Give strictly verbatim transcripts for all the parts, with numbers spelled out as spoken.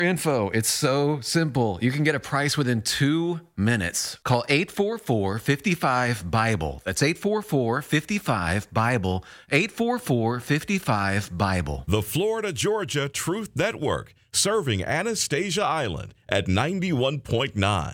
Info. It's so simple. You can get a price within two minutes. Call eight four four, five five, Bible. That's eight four four, five five, Bible. eight four four, five five, Bible. The Florida Georgia Truth Network, serving Anastasia Island at ninety-one point nine.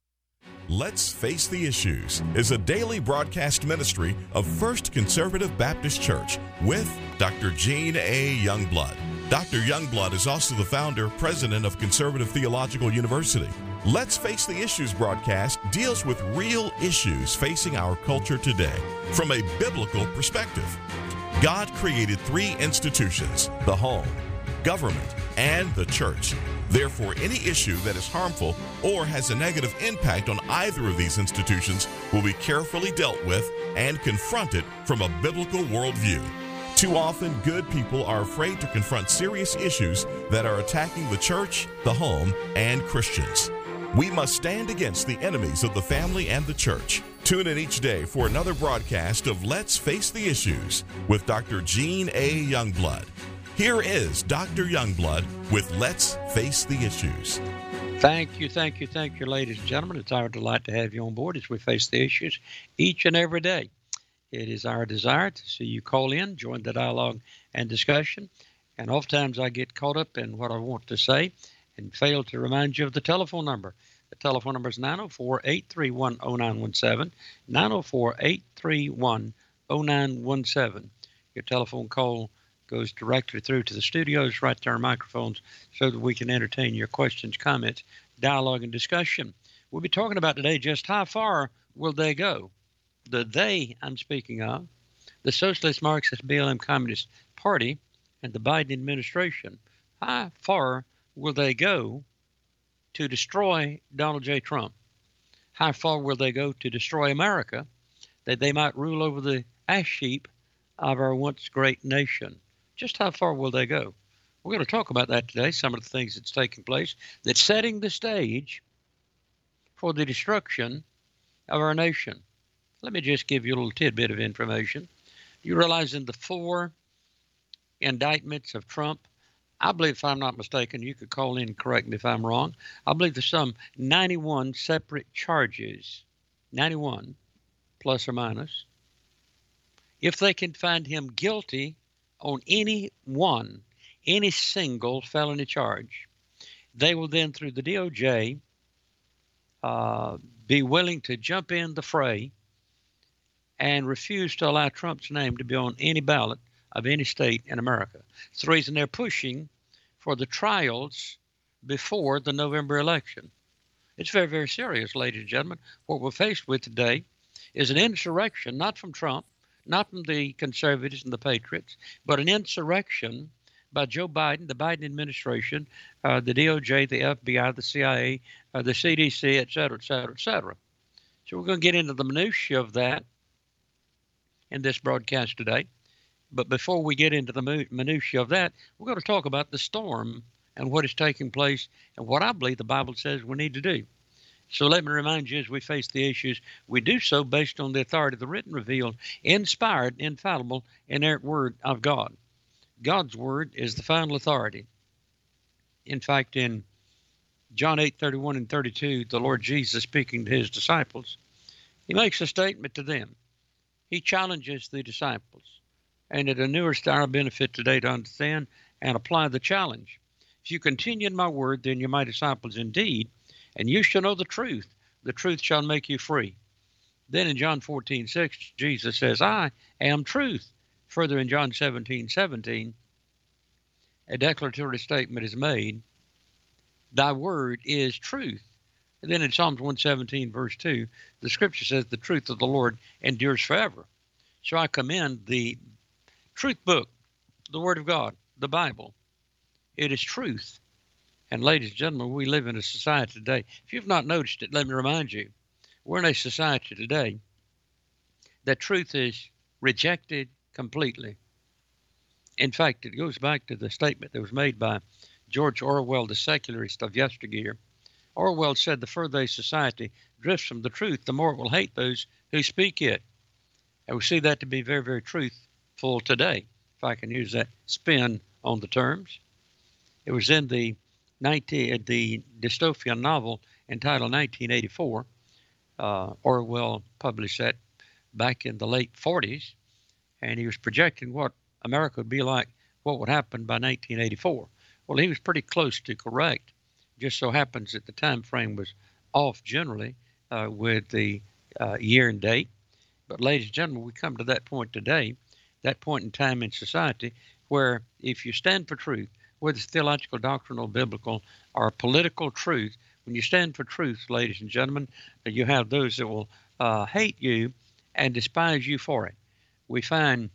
Let's Face the Issues is a daily broadcast ministry of First Conservative Baptist Church with Doctor Gene A. Youngblood. Doctor Youngblood is also the founder, president of Conservative Theological University. Let's Face the Issues broadcast deals with real issues facing our culture today from a biblical perspective. God created three institutions: the home, government, and the church. Therefore, any issue that is harmful or has a negative impact on either of these institutions will be carefully dealt with and confronted from a biblical worldview. Too often, good people are afraid to confront serious issues that are attacking the church, the home, and Christians. We must stand against the enemies of the family and the church. Tune in each day for another broadcast of Let's Face the Issues with Doctor Gene A. Youngblood. Here is Doctor Youngblood with Let's Face the Issues. Thank you, thank you, thank you, ladies and gentlemen. It's our delight to have you on board as we face the issues each and every day. It is our desire to see you call in, join the dialogue and discussion. And oftentimes I get caught up in what I want to say and fail to remind you of the telephone number. The telephone number is nine oh four, eight three one, oh nine one seven, nine oh four, eight three one, oh nine one seven. Your telephone call goes directly through to the studios, right to our microphones, so that we can entertain your questions, comments, dialogue, and discussion. We'll be talking about today just how far will they go? The they I'm speaking of, the Socialist Marxist B L M Communist Party and the Biden administration. How far will they go to destroy Donald J. Trump? How far will they go to destroy America, that they might rule over the ash heap of our once great nation? Just how far will they go? We're going to talk about that today, some of the things that's taking place that's setting the stage for the destruction of our nation. Let me just give you a little tidbit of information. You realize in the four indictments of Trump, I believe, if I'm not mistaken, you could call in and correct me if I'm wrong, I believe there's some ninety-one separate charges, ninety-one plus or minus. If they can find him guilty on any one, any single felony charge, they will then, through the D O J, uh, be willing to jump in the fray and refuse to allow Trump's name to be on any ballot of any state in America. It's the reason they're pushing for the trials before the November election. It's very, very serious, ladies and gentlemen. What we're faced with today is an insurrection, not from Trump, not from the conservatives and the patriots, but an insurrection by Joe Biden, the Biden administration, uh, the D O J, the F B I, the C I A, uh, the C D C, et cetera, et cetera, et cetera. So we're going to get into the minutiae of that in this broadcast today. But before we get into the minutiae of that, we're going to talk about the storm and what is taking place and what I believe the Bible says we need to do. So let me remind you, as we face the issues, we do so based on the authority of the written, revealed, inspired, infallible, inerrant word of God. God's word is the final authority. In fact, in John eight, thirty-one and thirty-two, the Lord Jesus speaking to his disciples, he makes a statement to them. He challenges the disciples. And it inures to our benefit today to understand and apply the challenge. If you continue in my word, then you're my disciples indeed, and you shall know the truth. The truth shall make you free. Then in John fourteen, six, Jesus says, I am truth. Further in John seventeen, seventeen, a declaratory statement is made. Thy word is truth. And then in Psalms one seventeen, verse two, the scripture says the truth of the Lord endures forever. So I commend the truth book, the Word of God, the Bible. It is truth. And ladies and gentlemen, we live in a society today. If you've not noticed it, let me remind you, we're in a society today that truth is rejected completely. In fact, it goes back to the statement that was made by George Orwell, the secularist of yesteryear. Orwell said, the further a society drifts from the truth, the more it will hate those who speak it. And we see that to be very, very truthful today, if I can use that spin on the terms. It was in the nineteen, the dystopian novel entitled nineteen eighty-four. Uh, Orwell published that back in the late forties, and he was projecting what America would be like, what would happen by nineteen eighty-four. Well, he was pretty close to correct. Just so happens that the time frame was off generally uh, with the uh, year and date. But ladies and gentlemen, we come to that point today, that point in time in society where if you stand for truth, whether it's theological, doctrinal, biblical, or political truth, when you stand for truth, ladies and gentlemen, you have those that will uh, hate you and despise you for it. We find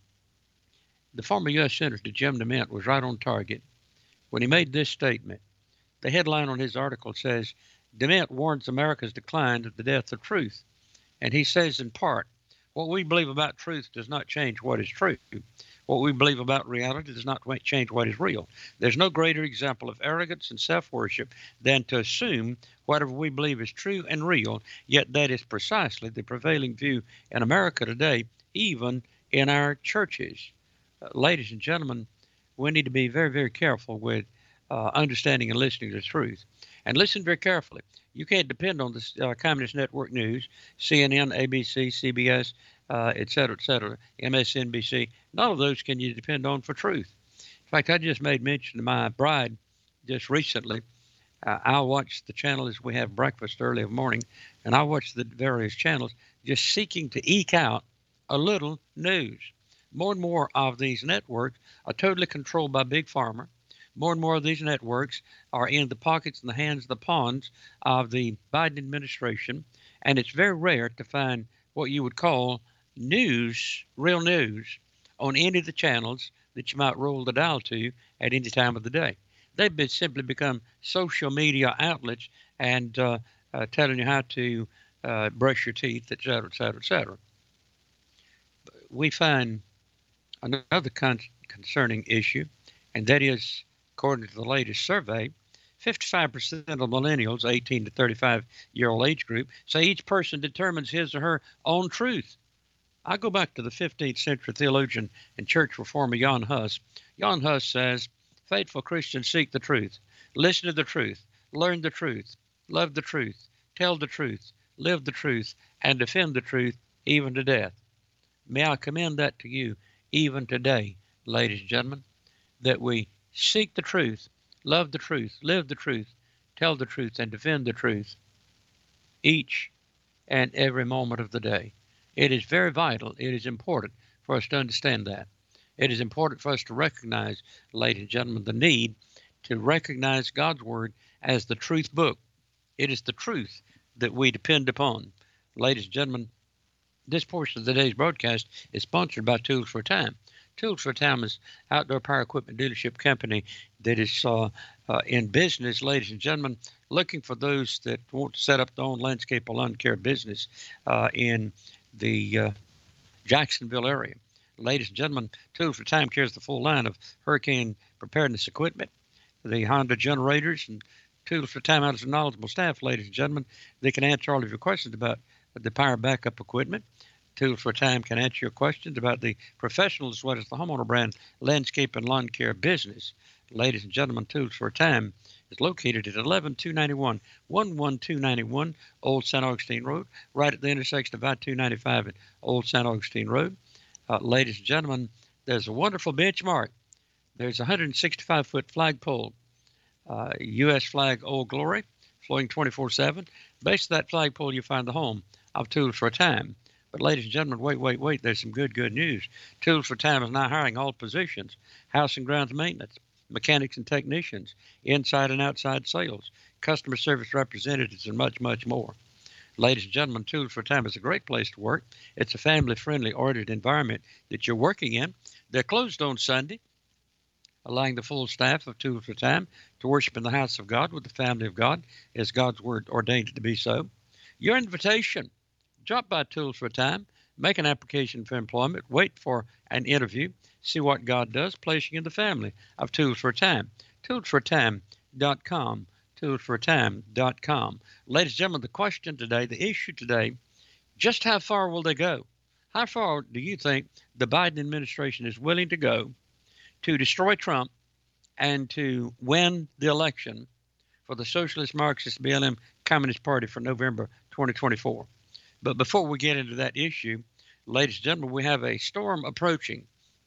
the former U S Senator Jim DeMint was right on target when he made this statement. The headline on his article says, DeMint warns America's decline at the death of truth. And he says in part, what we believe about truth does not change what is true. What we believe about reality does not change what is real. There's no greater example of arrogance and self-worship than to assume whatever we believe is true and real, yet that is precisely the prevailing view in America today, even in our churches. Uh, ladies and gentlemen, we need to be very, very careful with uh, understanding and listening to the truth. And listen very carefully. You can't depend on the uh, Communist Network News, C N N, A B C, C B S, uh, et cetera, et cetera, M S N B C. None of those can you depend on for truth. In fact, I just made mention to my bride just recently. Uh, I watch the channel as we have breakfast early in the morning, and I watch the various channels just seeking to eke out a little news. More and more of these networks are totally controlled by Big Pharma. More and more of these networks are in the pockets and the hands of the pawns of the Biden administration, and it's very rare to find what you would call news, real news, on any of the channels that you might roll the dial to at any time of the day. They've been simply become social media outlets and uh, uh, telling you how to uh, brush your teeth, et cetera, et cetera, et cetera. We find another con- concerning issue, and that is, according to the latest survey, fifty-five percent of millennials, eighteen to thirty-five year old age group, say each person determines his or her own truth. I go back to the fifteenth century theologian and church reformer Jan Hus. Jan Hus says, faithful Christians seek the truth, listen to the truth, learn the truth, love the truth, tell the truth, live the truth, and defend the truth even to death. May I commend that to you even today, ladies and gentlemen, that we seek the truth, love the truth, live the truth, tell the truth, and defend the truth each and every moment of the day. It is very vital. It is important for us to understand that. It is important for us to recognize, ladies and gentlemen, the need to recognize God's Word as the truth book. It is the truth that we depend upon. Ladies and gentlemen, this portion of today's broadcast is sponsored by Tools for Time. Tools for Time is an outdoor power equipment dealership company that is uh, uh, in business, ladies and gentlemen, looking for those that want to set up their own landscape or lawn care business uh, in the uh, Jacksonville area. Ladies and gentlemen, Tools for Time carries the full line of hurricane preparedness equipment, the Honda generators, and Tools for Time has a knowledgeable staff, ladies and gentlemen. They can answer all of your questions about the power backup equipment. Tools for Time can answer your questions about the professional as well as the homeowner brand landscape and lawn care business. Ladies and gentlemen, Tools for Time is located at eleven two ninety-one, one one two ninety-one Old Saint Augustine Road, right at the intersection of I two ninety-five and Old Saint Augustine Road. Uh, ladies and gentlemen, there's a wonderful benchmark. There's a one hundred sixty-five foot flagpole, uh, U S flag, Old Glory, flowing twenty-four seven. Base of that flagpole, you find the home of Tools for Time. But ladies and gentlemen, wait, wait, wait, there's some good, good news. Tools for Time is now hiring all positions, house and grounds maintenance, mechanics and technicians, inside and outside sales, customer service representatives, and much, much more. Ladies and gentlemen, Tools for Time is a great place to work. It's a family-friendly, ordered environment that you're working in. They're closed on Sunday, allowing the full staff of Tools for Time to worship in the house of God with the family of God, as God's Word ordained it to be so. Your invitation, drop by Tools for Time, make an application for employment, wait for an interview, see what God does, place you in the family of Tools for Time. tools for time dot com, tools for time dot com. Ladies and gentlemen, the question today, the issue today, just how far will they go? How far do you think the Biden administration is willing to go to destroy Trump and to win the election for the Socialist Marxist B L M Communist Party for November twenty twenty-four. But before we get into that issue, ladies and gentlemen, we have a storm approaching.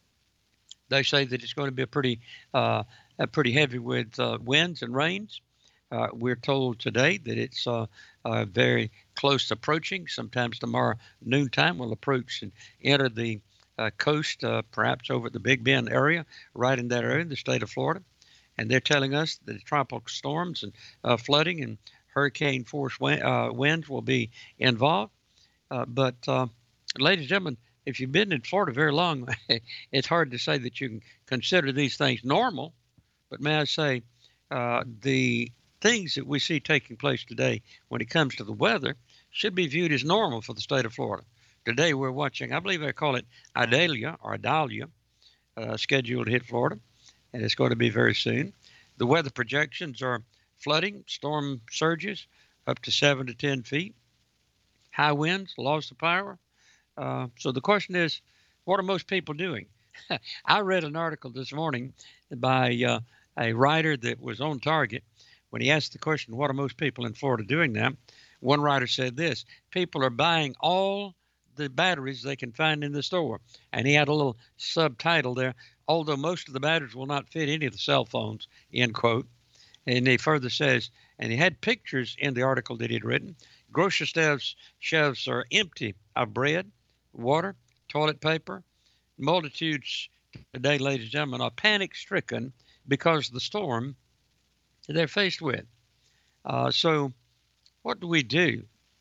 They say that it's going to be a pretty, uh, a pretty heavy with uh, winds and rains. Uh, we're told today that it's uh, uh, very close approaching. Sometimes tomorrow noontime will approach and enter the uh, coast, uh, perhaps over at the Big Bend area, right in that area in the state of Florida. And they're telling us that tropical storms and uh, flooding and hurricane force wind, uh, winds will be involved. Uh, but, uh, ladies and gentlemen, if you've been in Florida very long, it's hard to say that you can consider these things normal. But may I say, uh, the things that we see taking place today when it comes to the weather should be viewed as normal for the state of Florida. Today we're watching, I believe they call it Idalia or Idalia, uh, scheduled to hit Florida, and it's going to be very soon. The weather projections are flooding, storm surges up to seven to ten feet, high winds, loss of power. Uh, so the question is, what are most people doing? I read an article this morning by uh, a writer that was on target. When he asked the question, what are most people in Florida doing now? One writer said this: people are buying all the batteries they can find in the store. And he had a little subtitle there, although most of the batteries will not fit any of the cell phones, end quote. And he further says, and he had pictures in the article that he'd written, grocery shelves, shelves are empty of bread, water, toilet paper. Multitudes today, ladies and gentlemen, are panic-stricken because of the storm they're faced with. Uh, so what do we do?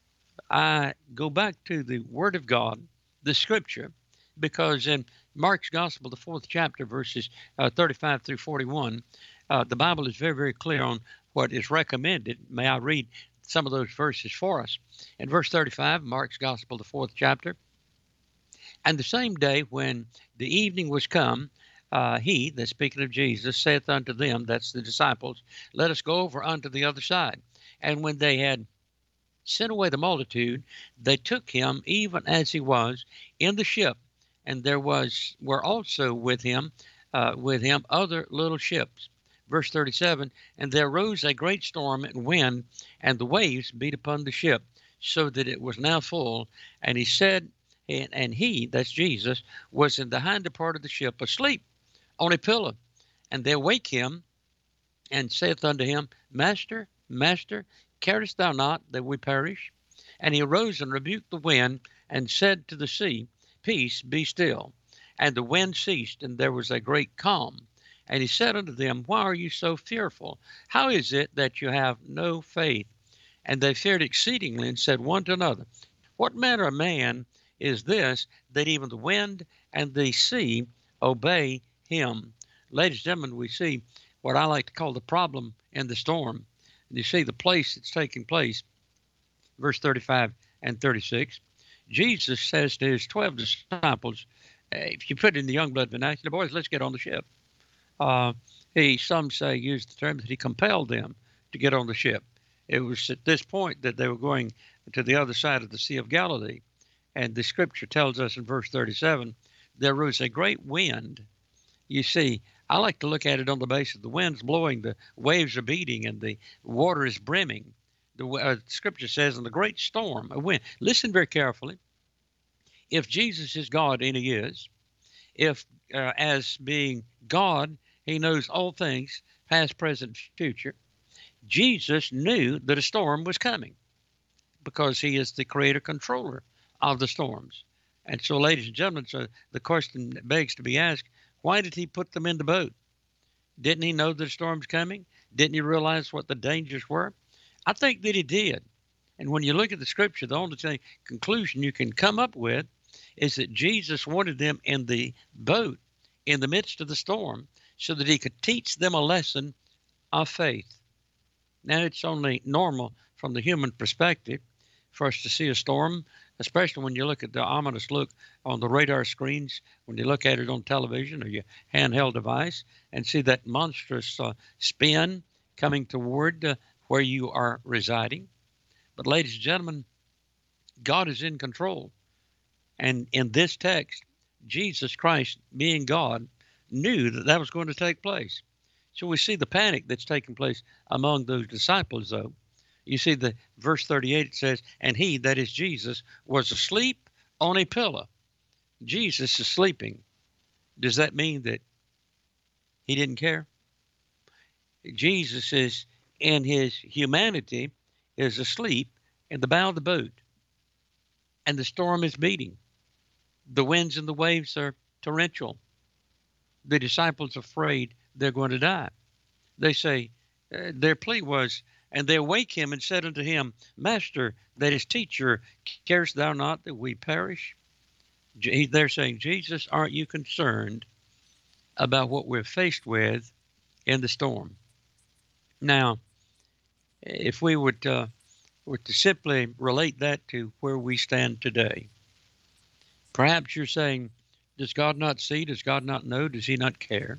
I go back to the Word of God, the Scripture, because in Mark's Gospel, the fourth chapter, verses uh, thirty-five through forty-one, uh, the Bible is very, very clear on what is recommended. May I read some of those verses for us? In verse thirty-five, Mark's Gospel, the fourth chapter, and the same day when the evening was come, uh, he, that's speaking of Jesus, saith unto them, that's the disciples, let us go over unto the other side. And when they had sent away the multitude, they took him even as he was in the ship, and there was were also with him uh, with him other little ships. Verse thirty-seven, and there rose a great storm and wind, and the waves beat upon the ship, so that it was now full. And he said, and, and he, that's Jesus, was in the hinder part of the ship, asleep on a pillow. And they awake him, and saith unto him, Master, Master, carest thou not that we perish? And he arose and rebuked the wind, and said to the sea, Peace, be still. And the wind ceased, and there was a great calm. And he said unto them, Why are you so fearful? How is it that you have no faith? And they feared exceedingly, and said one to another, What manner of man is this, that even the wind and the sea obey him? Ladies and gentlemen, we see what I like to call the problem in the storm. And you see the place it's taking place. Verse thirty-five and thirty-six. Jesus says to his twelve disciples, if you put it in the young blood vernacular, boys, let's get on the ship. Uh, he, some say, used the term that he compelled them to get on the ship. It was at this point that they were going to the other side of the Sea of Galilee. And the scripture tells us in verse thirty-seven, there rose a great wind. You see, I like to look at it on the basis of the wind's blowing, the waves are beating, and the water is brimming. The uh, scripture says, in the great storm, a wind. Listen very carefully. If Jesus is God, and he is, if uh, as being God, he knows all things, past, present, future, Jesus knew that a storm was coming because he is the creator controller of the storms. And so, ladies and gentlemen, so the question begs to be asked, why did he put them in the boat? Didn't he know the storm's coming? Didn't he realize what the dangers were? I think that he did. And when you look at the scripture, the only thing, conclusion you can come up with is that Jesus wanted them in the boat in the midst of the storm so that he could teach them a lesson of faith. Now, it's only normal from the human perspective for us to see a storm, especially when you look at the ominous look on the radar screens, when you look at it on television or your handheld device and see that monstrous uh, spin coming toward uh, where you are residing. But ladies and gentlemen, God is in control. And in this text, Jesus Christ, being God, knew that that was going to take place. So we see the panic that's taking place among those disciples, though. You see the verse thirty-eight, it says, and he, that is Jesus, was asleep on a pillow. Jesus is sleeping. Does that mean that he didn't care? Jesus is, in his humanity, is asleep in the bow of the boat, and the storm is beating. The winds and the waves are torrential. The disciples are afraid they're going to die. They say, uh, their plea was, and they awake him and said unto him, Master, that is teacher, carest thou not that we perish? They're saying, Jesus, aren't you concerned about what we're faced with in the storm? Now, if we would uh, were to simply relate that to where we stand today, perhaps you're saying, does God not see? Does God not know? Does he not care?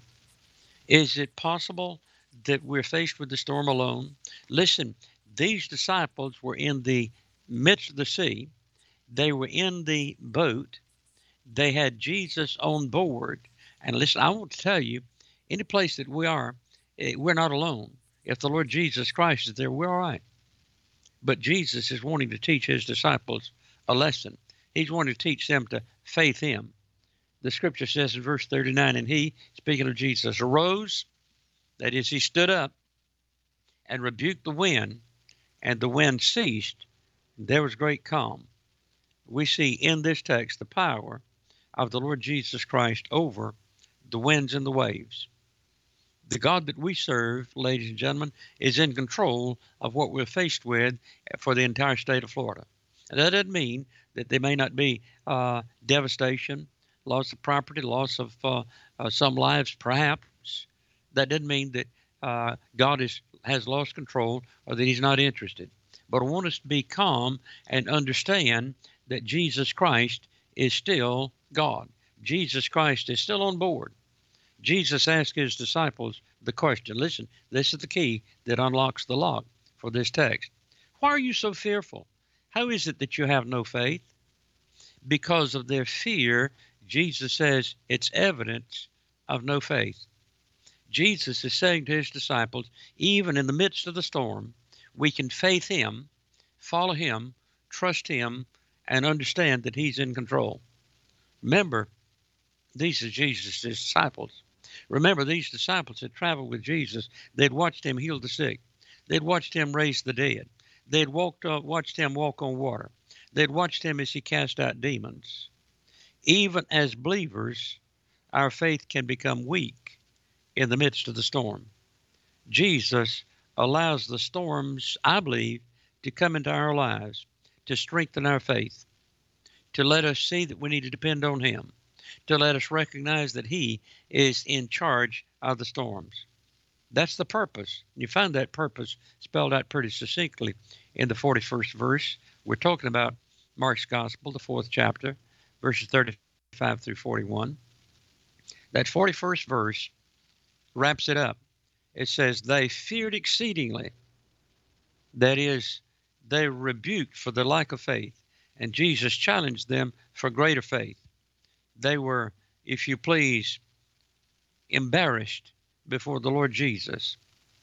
Is it possible that we're faced with the storm alone? Listen, these disciples were in the midst of the sea. They were in the boat. They had Jesus on board. And listen, I want to tell you, any place that we are, we're not alone. If the Lord Jesus Christ is there, we're all right. But Jesus is wanting to teach his disciples a lesson. He's wanting to teach them to faith him. The scripture says in verse thirty-nine, and he, speaking of Jesus, arose, that is, he stood up and rebuked the wind, and the wind ceased, and there was great calm. We see in this text the power of the Lord Jesus Christ over the winds and the waves. The God that we serve, ladies and gentlemen, is in control of what we're faced with for the entire state of Florida. And that doesn't mean that there may not be uh, devastation, loss of property, loss of uh, uh, some lives, perhaps. That doesn't mean that uh, God is, has lost control or that he's not interested. But I want us to be calm and understand that Jesus Christ is still God. Jesus Christ is still on board. Jesus asked his disciples the question. Listen, this is the key that unlocks the lock for this text. Why are you so fearful? How is it that you have no faith? Because of their fear, Jesus says it's evidence of no faith. Jesus is saying to his disciples, even in the midst of the storm, we can faith him, follow him, trust him, and understand that he's in control. Remember, these are Jesus' disciples. Remember, these disciples had traveled with Jesus. They'd watched him heal the sick. They'd watched him raise the dead. They'd walked, uh, watched him walk on water. They'd watched him as he cast out demons. Even as believers, our faith can become weak in the midst of the storm. Jesus allows the storms, I believe, to come into our lives to strengthen our faith, to let us see that we need to depend on him, to let us recognize that he is in charge of the storms. That's the purpose. You find that purpose spelled out pretty succinctly in the forty-first verse. We're talking about Mark's Gospel, the fourth chapter, verses thirty-five through forty-one. That forty-first verse wraps it up. It says, they feared exceedingly. That is, they rebuked for their lack of faith. And Jesus challenged them for greater faith. They were, if you please, embarrassed before the Lord Jesus.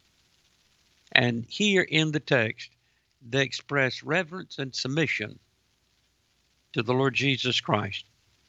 And here in the text, they express reverence and submission to the Lord Jesus Christ.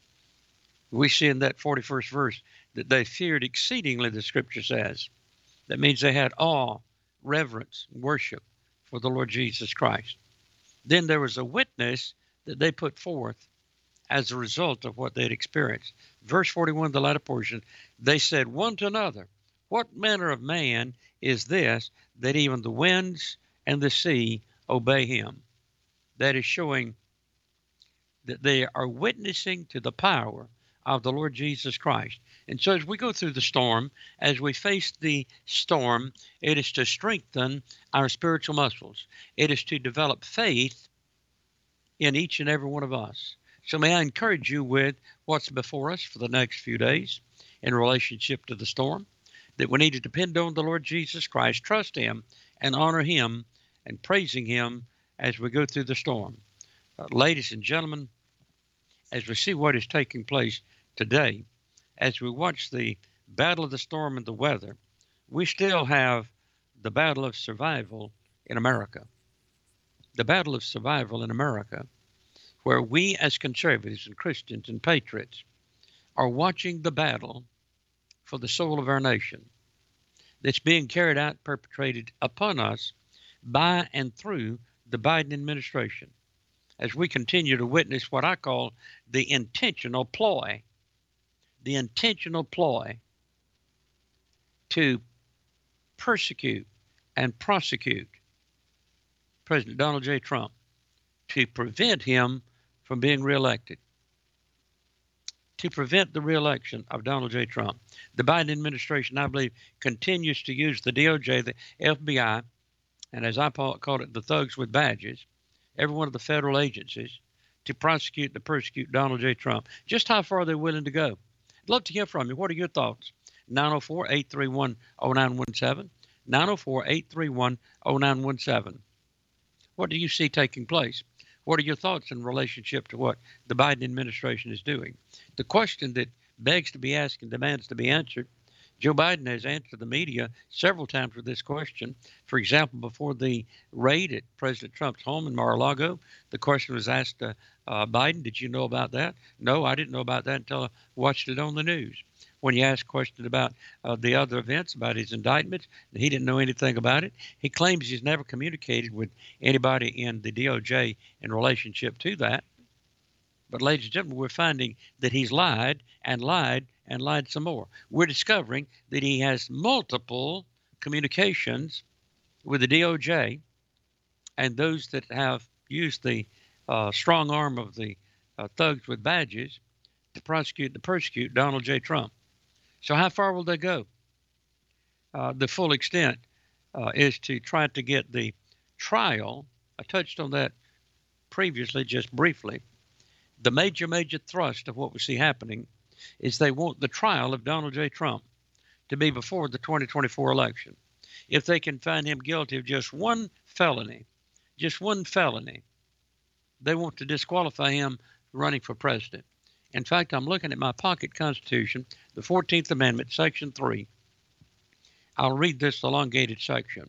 We see in that forty-first verse that they feared exceedingly, the scripture says. That means they had awe, reverence, worship for the Lord Jesus Christ. Then there was a witness that they put forth as a result of what they'd experienced. Verse forty-one, the latter portion, they said one to another, what manner of man is this, that even the winds and the sea obey him? That is showing that they are witnessing to the power of the Lord Jesus Christ. And so as we go through the storm, as we face the storm, it is to strengthen our spiritual muscles. It is to develop faith in each and every one of us. So may I encourage you with what's before us for the next few days in relationship to the storm, that we need to depend on the Lord Jesus Christ, trust him, and honor him, and praising him as we go through the storm. Uh, ladies and gentlemen, as we see what is taking place today, as we watch the battle of the storm and the weather, we still have the battle of survival in America. The battle of survival in America, where we as conservatives and Christians and patriots are watching the battle for the soul of our nation that's being carried out, perpetrated upon us by and through the Biden administration, as we continue to witness what I call the intentional ploy, the intentional ploy to persecute and prosecute President Donald J. Trump, to prevent him from being reelected, to prevent the reelection of Donald J. Trump. The Biden administration, I believe, continues to use the D O J, the F B I, and as I call it, the thugs with badges, every one of the federal agencies, to prosecute and to persecute Donald J. Trump. Just how far they're willing to go. I'd love to hear from you. What are your thoughts? nine oh four, eight three one, oh nine one seven, nine oh four, eight three one, oh nine one seven. What do you see taking place? What are your thoughts in relationship to what the Biden administration is doing? The question that begs to be asked and demands to be answered, Joe Biden has answered the media several times with this question. For example, before the raid at President Trump's home in Mar-a-Lago, the question was asked to uh, Biden, did you know about that? No, I didn't know about that until I watched it on the news. When you ask questions about uh, the other events, about his indictments, he didn't know anything about it. He claims he's never communicated with anybody in the D O J in relationship to that. But ladies and gentlemen, we're finding that he's lied and lied and lied some more. We're discovering that he has multiple communications with the D O J and those that have used the uh, strong arm of the uh, thugs with badges to prosecute and to persecute Donald J. Trump. So how far will they go? Uh, the full extent uh, is to try to get the trial. I touched on that previously, just briefly. The major, major thrust of what we see happening is they want the trial of Donald J. Trump to be before the twenty twenty-four election. If they can find him guilty of just one felony, just one felony, they want to disqualify him running for president. In fact, I'm looking at my pocket Constitution, the fourteenth Amendment, Section three. I'll read this elongated section.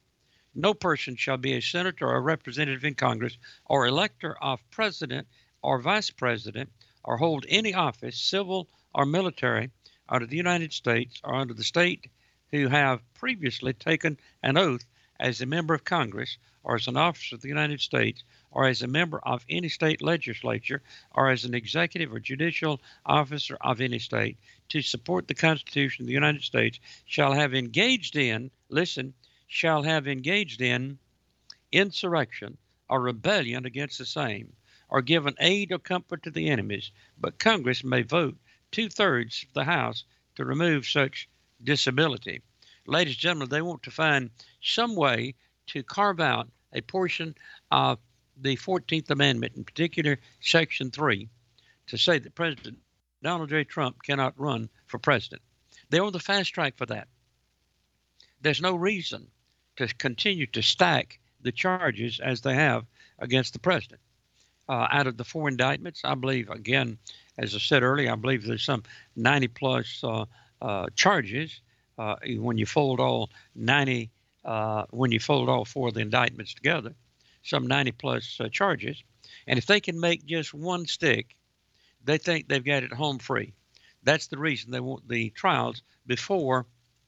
No person shall be a senator or a representative in Congress or elector of president or vice president or hold any office, civil or military, under the United States or under the state who have previously taken an oath as a member of Congress or as an officer of the United States or as a member of any state legislature or as an executive or judicial officer of any state to support the Constitution of the United States shall have engaged in, listen, shall have engaged in insurrection or rebellion against the same, or given aid or comfort to the enemies, but Congress may vote two-thirds of the House to remove such disability. Ladies and gentlemen, they want to find some way to carve out a portion of the fourteenth Amendment, in particular Section three, to say that President Donald J. Trump cannot run for president. They're on the fast track for that. There's no reason to continue to stack the charges as they have against the president. Uh, out of the four indictments, I believe, again, as I said earlier, I believe there's some ninety plus uh, uh, charges. Uh, when you fold all ninety, uh, when you fold all four of the indictments together, some ninety plus uh, charges. And if they can make just one stick, they think they've got it home free. That's the reason they want the trials before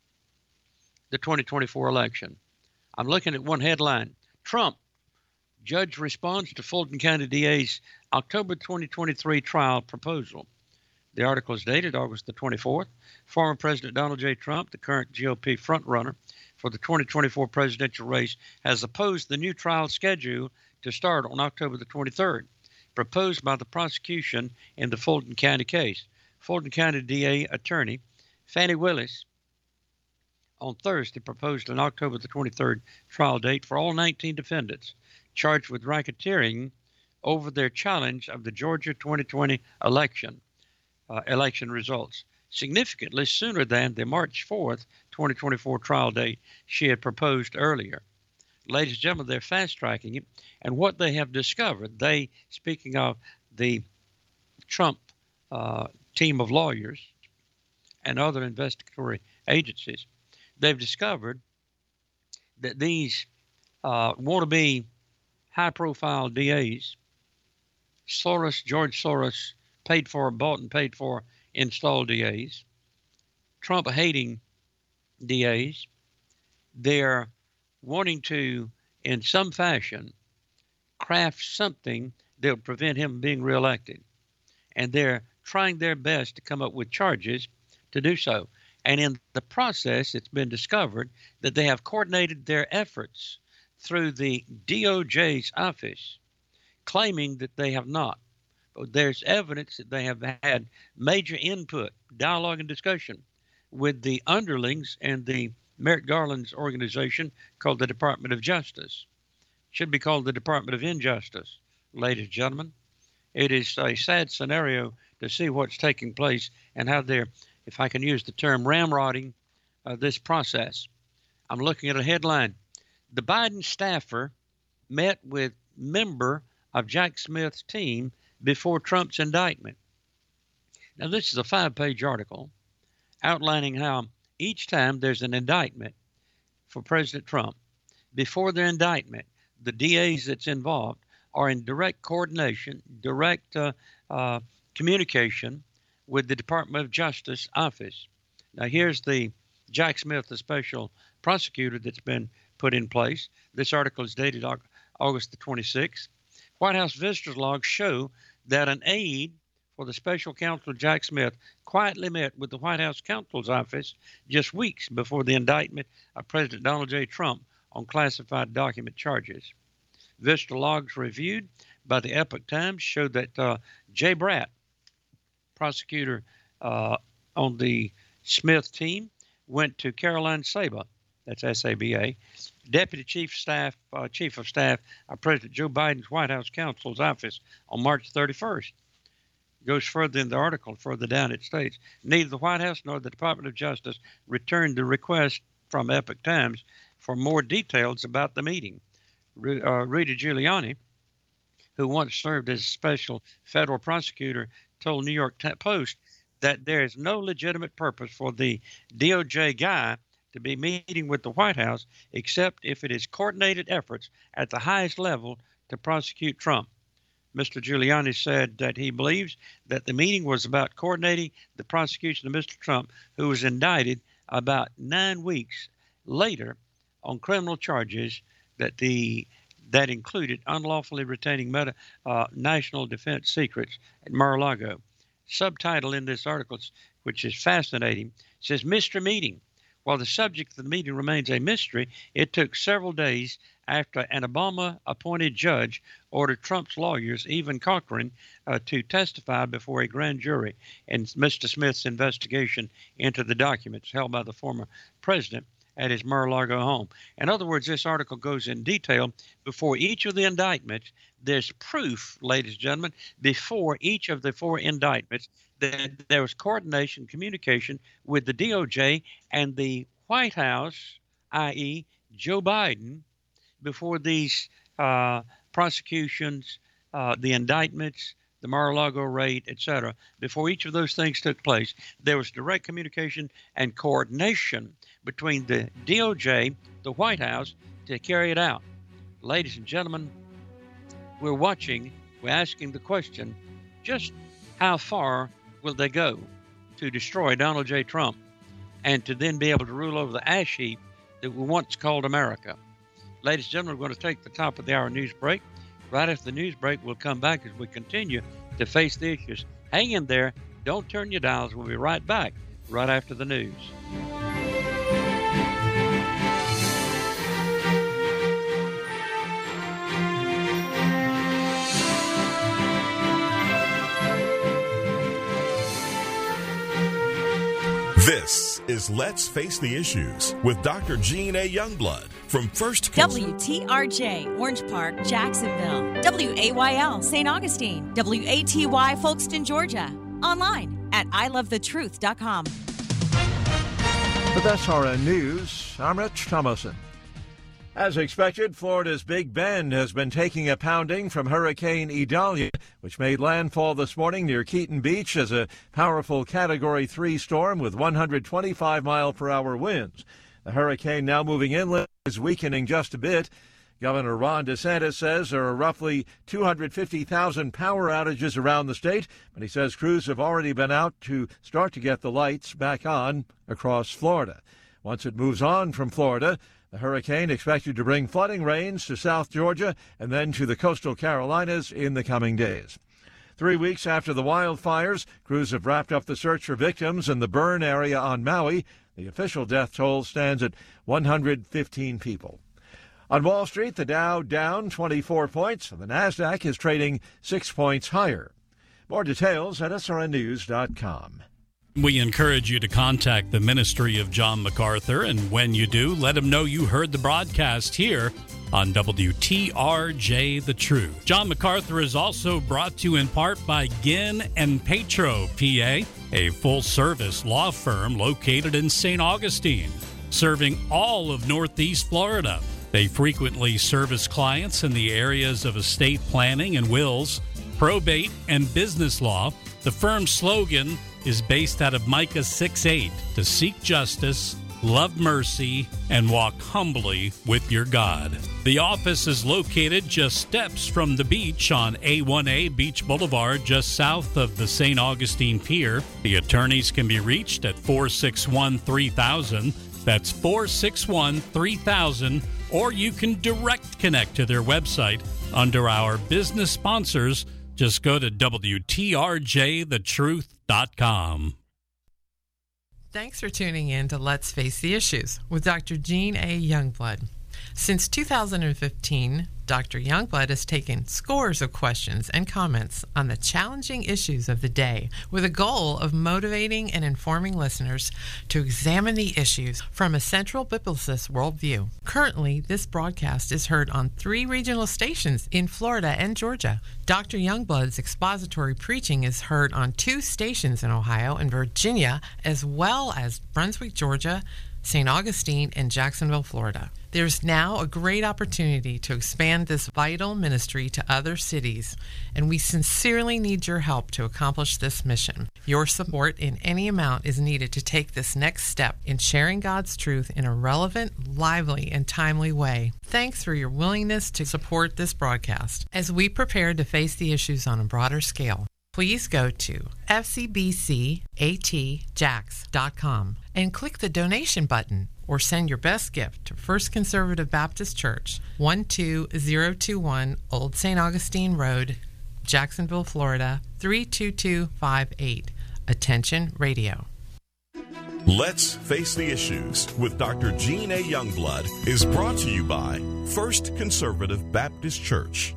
the twenty twenty-four election. I'm looking at one headline. Trump, judge responds to Fulton County D A's October twenty twenty-three trial proposal. The article is dated August the twenty-fourth. Former President Donald J. Trump, the current G O P frontrunner for the twenty twenty-four presidential race, has opposed the new trial schedule to start on October the twenty-third, proposed by the prosecution in the Fulton County case. Fulton County D A attorney Fannie Willis on Thursday proposed an October the twenty-third trial date for all nineteen defendants charged with racketeering over their challenge of the Georgia twenty twenty election uh, election results, significantly sooner than the March fourth, twenty twenty-four trial date she had proposed earlier. Ladies and gentlemen, they're fast-tracking it, and what they have discovered, they, speaking of the Trump uh, team of lawyers and other investigatory agencies, they've discovered that these uh, wannabe high-profile D As, Soros, George Soros, paid for, bought and paid for, installed D As, Trump-hating D As, they're wanting to, in some fashion, craft something that will prevent him being reelected. And they're trying their best to come up with charges to do so. And in the process, it's been discovered that they have coordinated their efforts through the D O J's office, claiming that they have not. But there's evidence that they have had major input, dialogue, and discussion with the underlings and the Merrick Garland's organization called the Department of Justice. It should be called the Department of Injustice, ladies and gentlemen. It is a sad scenario to see what's taking place and how they're, if I can use the term, ramrodding uh, this process. I'm looking at a headline. The Biden staffer met with member of Jack Smith's team before Trump's indictment. Now, this is a five-page article outlining how each time there's an indictment for President Trump, before their indictment, the D As that's involved are in direct coordination, direct uh, uh, communication with the Department of Justice office. Now, here's the Jack Smith, the special prosecutor that's been put in place. This article is dated August the twenty-sixth. White House visitors logs show that an aide for the special counsel Jack Smith quietly met with the White House counsel's office just weeks before the indictment of President Donald J. Trump on classified document charges. Visitor logs reviewed by the Epoch Times show that uh, Jay Bratt, prosecutor uh, on the Smith team, went to Caroline Saba, that's S A B A, Deputy Chief Staff, uh, Chief of Staff of President Joe Biden's White House counsel's office on March thirty-first. Goes further in the article, further down it states, neither the White House nor the Department of Justice returned the request from Epoch Times for more details about the meeting. Uh, Rita Giuliani, who once served as a special federal prosecutor, told New York Post that there is no legitimate purpose for the D O J guy to be meeting with the White House except if it is coordinated efforts at the highest level to prosecute Trump. Mister Giuliani said that he believes that the meeting was about coordinating the prosecution of Mister Trump, who was indicted about nine weeks later on criminal charges that the that included unlawfully retaining meta, uh, national defense secrets at Mar-a-Lago. Subtitle in this article, which is fascinating, says Mystery Meeting. While the subject of the meeting remains a mystery, it took several days after an Obama-appointed judge ordered Trump's lawyers, Evan Cochran, uh, to testify before a grand jury in Mister Smith's investigation into the documents held by the former president at his Mar-a-Lago home. In other words, this article goes in detail. Before each of the indictments, there's proof, ladies and gentlemen, before each of the four indictments that there was coordination, communication with the D O J and the White House, that is. Joe Biden, before these uh, prosecutions, uh, the indictments, the Mar-a-Lago raid, et cetera. Before each of those things took place, there was direct communication and coordination between the D O J, the White House, to carry it out. Ladies and gentlemen, we're watching, we're asking the question, just how far will they go to destroy Donald J. Trump and to then be able to rule over the ash heap that we once called America? Ladies and gentlemen, we're going to take the top of the hour news break. Right after the news break, we'll come back as we continue to face the issues. Hang in there. Don't turn your dials. We'll be right back right after the news. This is Let's Face the Issues with Doctor Gene A. Youngblood from First W T R J, Orange Park, Jacksonville. W A Y L, Saint Augustine. W A T Y, Folkestone, Georgia. Online at I love the truth dot com. With S R N News, I'm Rich Thomason. As expected, Florida's Big Bend has been taking a pounding from Hurricane Idalia, which made landfall this morning near Keaton Beach as a powerful Category three storm with one hundred twenty-five mile per hour winds. The hurricane now moving inland is weakening just a bit. Governor Ron DeSantis says there are roughly two hundred fifty thousand power outages around the state, but he says crews have already been out to start to get the lights back on across Florida. Once it moves on from Florida, the hurricane expected to bring flooding rains to South Georgia and then to the coastal Carolinas in the coming days. Three weeks after the wildfires, crews have wrapped up the search for victims in the burn area on Maui. The official death toll stands at one hundred fifteen people. On Wall Street, the Dow down twenty-four points, and the Nasdaq is trading six points higher. More details at S R N news dot com. We encourage you to contact the Ministry of John MacArthur, and when you do, let them know you heard the broadcast here on W T R J The Truth. John MacArthur is also brought to you in part by Ginn and Petro, P A, a full-service law firm located in Saint Augustine, serving all of Northeast Florida. They frequently service clients in the areas of estate planning and wills, probate, and business law. The firm's slogan is based out of Micah six eight, to seek justice, love mercy, and walk humbly with your God. The office is located just steps from the beach on A one A Beach Boulevard, just south of the Saint Augustine Pier. The attorneys can be reached at four six one, three thousand. That's four six one, three thousand. Or you can direct connect to their website under our business sponsors. Just go to W T R J the truth dot com. Thanks for tuning in to Let's Face the Issues with Doctor Jean A. Youngblood. Since two thousand fifteen, Doctor Youngblood has taken scores of questions and comments on the challenging issues of the day with a goal of motivating and informing listeners to examine the issues from a central biblicist worldview. Currently, this broadcast is heard on three regional stations in Florida and Georgia. Doctor Youngblood's expository preaching is heard on two stations in Ohio and Virginia, as well as Brunswick, Georgia, Saint Augustine, and Jacksonville, Florida. There's now a great opportunity to expand this vital ministry to other cities, and we sincerely need your help to accomplish this mission. Your support in any amount is needed to take this next step in sharing God's truth in a relevant, lively, and timely way. Thanks for your willingness to support this broadcast as we prepare to face the issues on a broader scale. Please go to F C B C A T Jax dot com and click the donation button, or send your best gift to First Conservative Baptist Church, one two zero two one Old Saint Augustine Road, Jacksonville, Florida, three two two five eight. Attention Radio. Let's Face the Issues with Doctor Jean A. Youngblood is brought to you by First Conservative Baptist Church.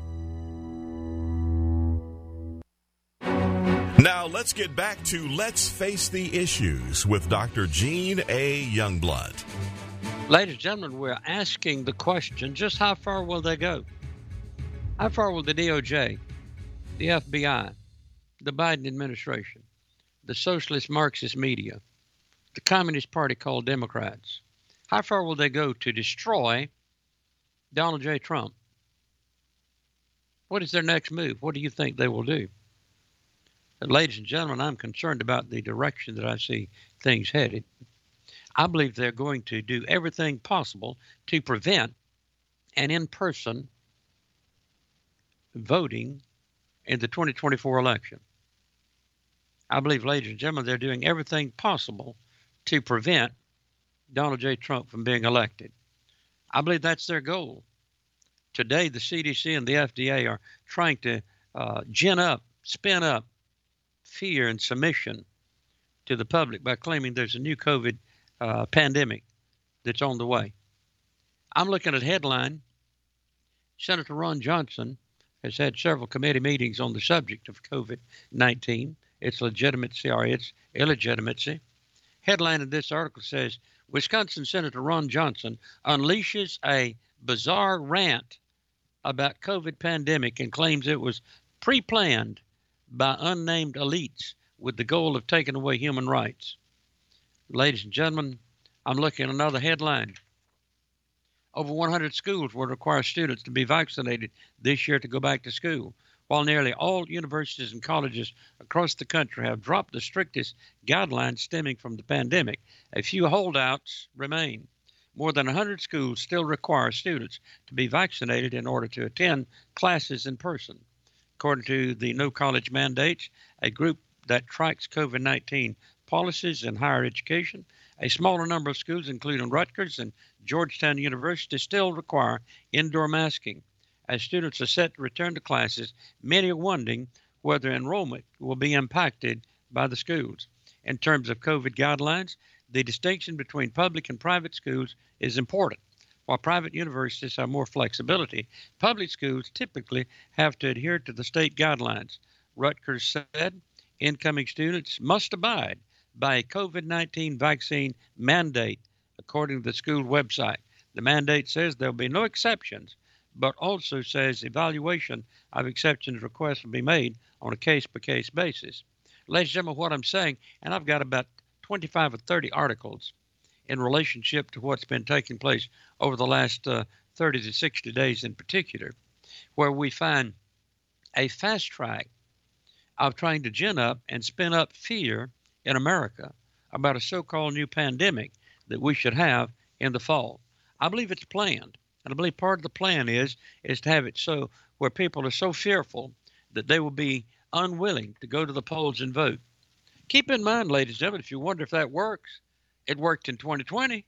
Now let's get back to Let's Face the Issues with Doctor Jean A. Youngblood. Ladies and gentlemen, we're asking the question, just how far will they go? How far will the D O J, the F B I, the Biden administration, the socialist Marxist media, the Communist Party called Democrats, how far will they go to destroy Donald J. Trump? What is their next move? What do you think they will do? Ladies and gentlemen, I'm concerned about the direction that I see things headed. I believe they're going to do everything possible to prevent an in-person voting in the twenty twenty-four election. I believe, ladies and gentlemen, they're doing everything possible to prevent Donald J. Trump from being elected. I believe that's their goal. Today, the C D C and the F D A are trying to uh, gin up, spin up fear and submission to the public by claiming there's a new COVID uh, pandemic that's on the way. I'm looking at headline. Senator Ron Johnson has had several committee meetings on the subject of COVID nineteen, its legitimacy or its illegitimacy. Headline of this article says, Wisconsin Senator Ron Johnson unleashes a bizarre rant about COVID pandemic and claims it was pre-planned by unnamed elites with the goal of taking away human rights. Ladies and gentlemen, I'm looking at another headline. Over one hundred schools will require students to be vaccinated this year to go back to school, while nearly all universities and colleges across the country have dropped the strictest guidelines stemming from the pandemic. A few holdouts remain. more than one hundred schools still require students to be vaccinated in order to attend classes in person. According to the No College Mandates, a group that tracks COVID nineteen policies in higher education, a smaller number of schools, including Rutgers and Georgetown University, still require indoor masking. As students are set to return to classes, many are wondering whether enrollment will be impacted by the schools. In terms of COVID guidelines, the distinction between public and private schools is important. While private universities have more flexibility, public schools typically have to adhere to the state guidelines. Rutgers said incoming students must abide by a COVID nineteen vaccine mandate, according to the school website. The mandate says there will be no exceptions, but also says evaluation of exceptions requests will be made on a case-by-case basis. Ladies and gentlemen, what I'm saying, and I've got about twenty-five or thirty articles in relationship to what's been taking place over the last uh, thirty to sixty days in particular, where we find a fast track of trying to gin up and spin up fear in America about a so-called new pandemic that we should have in the fall. I believe it's planned, and I believe part of the plan is is to have it so where people are so fearful that they will be unwilling to go to the polls and vote. Keep in mind, ladies and gentlemen, if you wonder if that works, it worked in twenty twenty.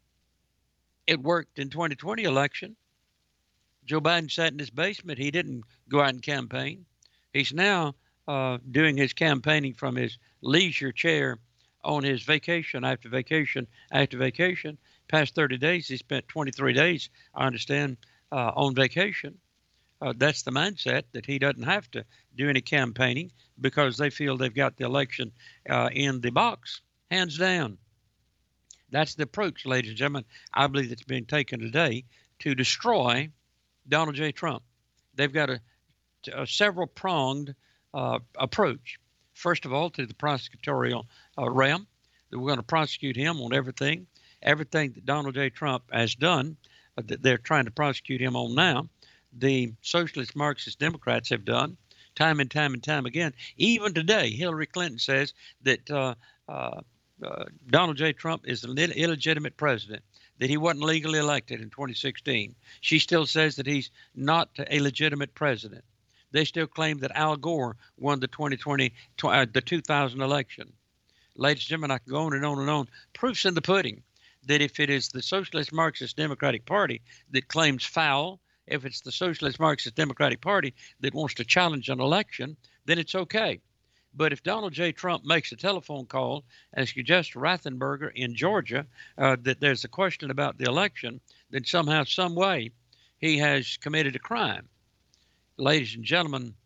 It worked in twenty twenty election. Joe Biden sat in his basement. He didn't go out and campaign. He's now uh, doing his campaigning from his leisure chair on his vacation after vacation after vacation. Past thirty days, he spent twenty-three days, I understand, uh, on vacation. Uh, that's the mindset that he doesn't have to do any campaigning because they feel they've got the election uh, in the box, hands down. That's the approach, ladies and gentlemen, I believe that's being taken today to destroy Donald J. Trump. They've got a, a several-pronged uh, approach. First of all, to the prosecutorial uh, realm, that we're going to prosecute him on everything, everything that Donald J. Trump has done, uh, that they're trying to prosecute him on now. The socialist Marxist Democrats have done time and time and time again. Even today, Hillary Clinton says that uh, uh, uh, Donald J. Trump is an illegitimate president, that he wasn't legally elected in twenty sixteen. She still says that he's not a legitimate president. They still claim that Al Gore won the twenty twenty, uh, the two thousand election. Ladies and gentlemen, I can go on and on and on. Proof's in the pudding that if it is the Socialist Marxist Democratic Party that claims foul, if it's the Socialist Marxist Democratic Party that wants to challenge an election, then it's okay. But if Donald J. Trump makes a telephone call and suggests to Rathenberger in Georgia uh, that there's a question about the election, then somehow, some way, he has committed a crime. Ladies and gentlemen,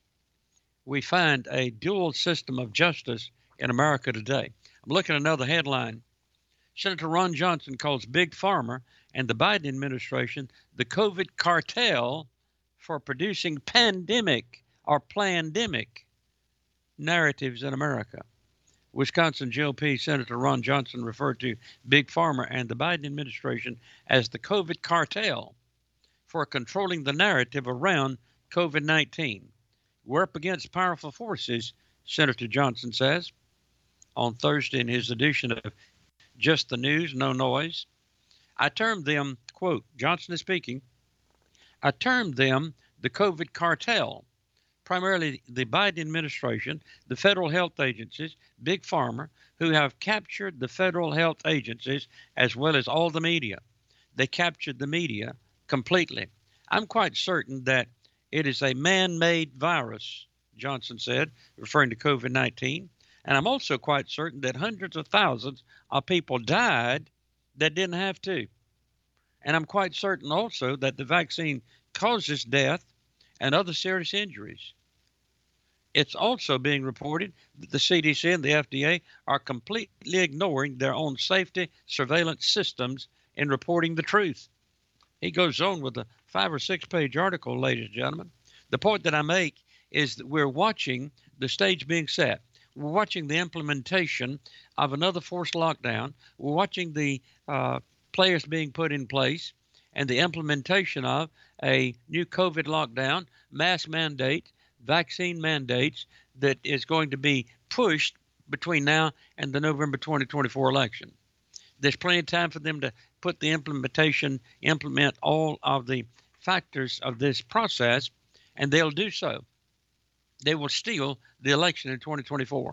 we find a dual system of justice in America today. I'm looking at another headline. Senator Ron Johnson calls Big Pharma and the Biden administration the COVID cartel for producing pandemic or plandemic narratives in America. Wisconsin G O P Senator Ron Johnson referred to Big Pharma and the Biden administration as the COVID cartel for controlling the narrative around COVID nineteen. We're up against powerful forces, Senator Johnson says on Thursday in his edition of Just the News, No Noise. I termed them, quote, Johnson is speaking, I termed them the COVID cartel, primarily the Biden administration, the federal health agencies, Big Pharma, who have captured the federal health agencies as well as all the media. They captured the media completely. I'm quite certain that it is a man-made virus, Johnson said, referring to COVID nineteen. And I'm also quite certain that hundreds of thousands of people died that didn't have to. And I'm quite certain also that the vaccine causes death and other serious injuries. It's also being reported that the C D C and the F D A are completely ignoring their own safety surveillance systems in reporting the truth. He goes on with a five or six page article, ladies and gentlemen. The point that I make is that we're watching the stage being set. We're watching the implementation of another forced lockdown. We're watching the uh, players being put in place and the implementation of a new COVID lockdown, mask mandate, vaccine mandates that is going to be pushed between now and the November twenty twenty-four election. There's plenty of time for them to put put the implementation, implement all of the factors of this process, and they'll do so. They will steal the election in twenty twenty-four.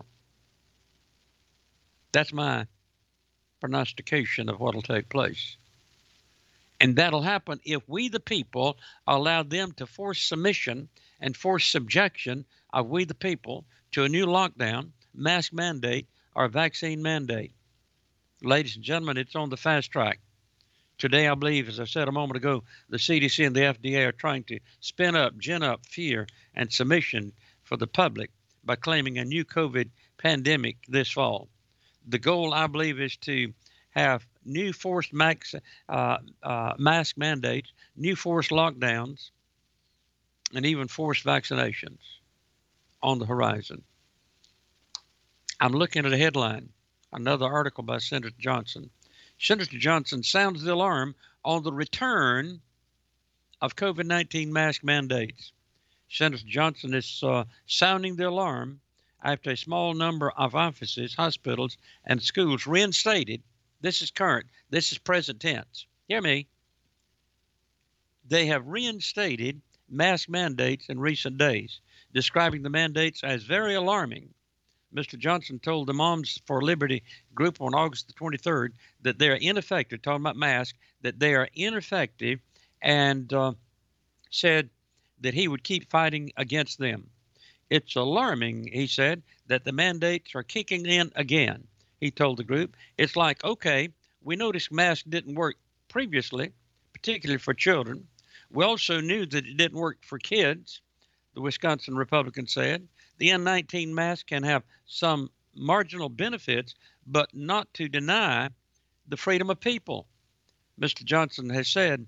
That's my prognostication of what will take place. And that'll happen if we, the people, allow them to force submission and force subjection of we, the people, to a new lockdown, mask mandate, or vaccine mandate. Ladies and gentlemen, it's on the fast track. Today, I believe, as I said a moment ago, the C D C and the F D A are trying to spin up, gin up fear and submission for the public by claiming a new COVID pandemic this fall. The goal, I believe, is to have new forced max, uh, uh, mask mandates, new forced lockdowns, and even forced vaccinations on the horizon. I'm looking at a headline, another article by Senator Johnson. Senator Johnson sounds the alarm on the return of COVID nineteen mask mandates. Senator Johnson is uh, sounding the alarm after a small number of offices, hospitals, and schools reinstated. This is current. This is present tense. Hear me. They have reinstated mask mandates in recent days, describing the mandates as very alarming. Mister Johnson told the Moms for Liberty group on August the twenty-third that they are ineffective, talking about masks, that they are ineffective, and uh, said that he would keep fighting against them. It's alarming, he said, that the mandates are kicking in again. He told the group, it's like, okay, we noticed masks didn't work previously, particularly for children. We also knew that it didn't work for kids, the Wisconsin Republican said. The N nineteen mask can have some marginal benefits, but not to deny the freedom of people. Mister Johnson has said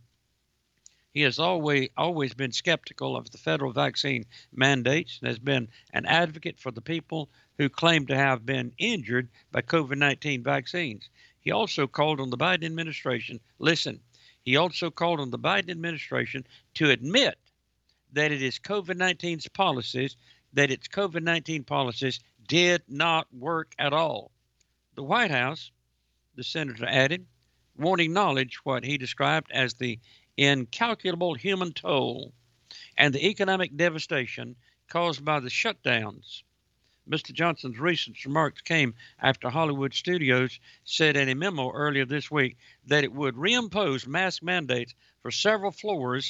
he has always always been skeptical of the federal vaccine mandates and has been an advocate for the people who claim to have been injured by COVID nineteen vaccines. He also called on the Biden administration, listen, he also called on the Biden administration to admit that it is COVID nineteen's policies, that its COVID nineteen policies did not work at all. The White House, the senator added, won't acknowledge what he described as the incalculable human toll and the economic devastation caused by the shutdowns. Mister Johnson's recent remarks came after Hollywood Studios said in a memo earlier this week that it would reimpose mask mandates for several floors